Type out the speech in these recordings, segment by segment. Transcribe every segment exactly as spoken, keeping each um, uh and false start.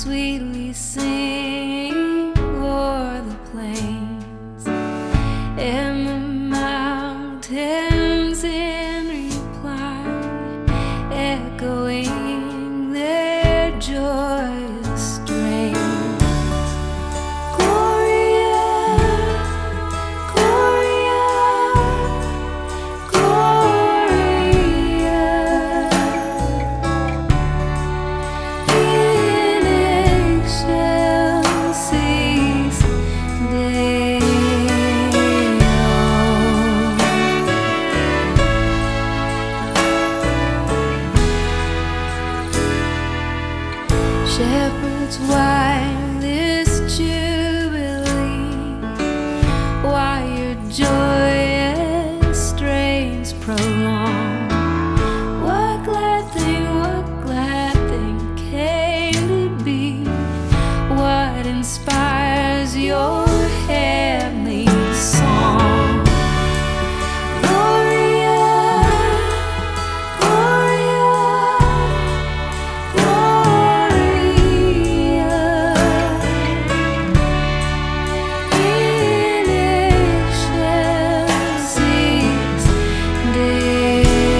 sweetly sing o'er the plains and the mountains in reply, echoing their joyous strains. Gloria, Gloria, Gloria in excelsis Deo. Shepherds, why this jubilee? Why your joyous strains prolong? What glad thing, what glad thing came to be? What inspires your heavenly song? Gloria, Gloria, Gloria in excelsis Deo.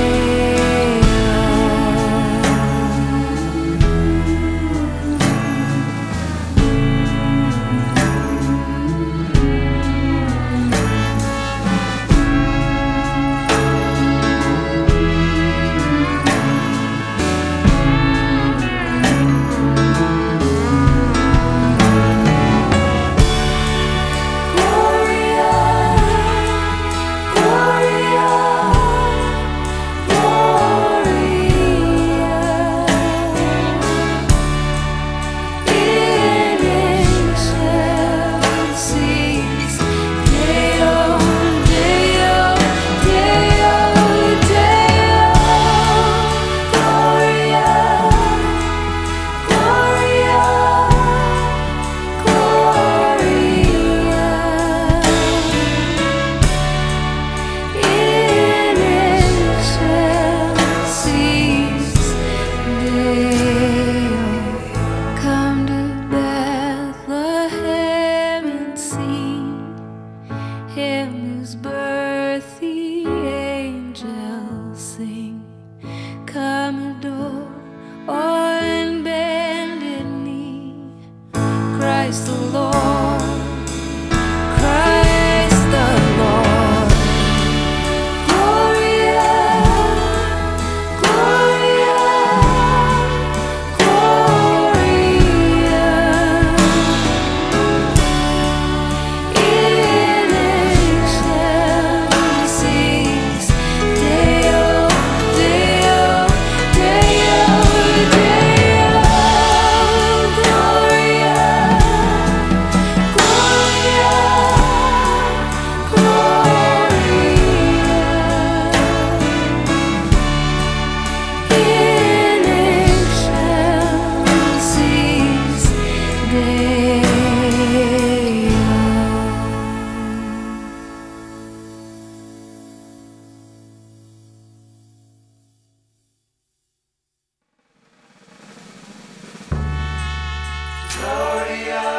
Gloria, Gloria, Gloria in excelsis Deo, Deo, Deo, Deo. Gloria, Gloria, Gloria in excelsis Deo. Come to Bethlehem and see Him whose birth the angels sing. Come adore on bended knee Christ the Lord, Christ the Lord. Gloria, Gloria, Gloria in excelsis Deo, Deo, Deo, Deo. Gloria, Gloria, Gloria in excelsis Deo. Gloria,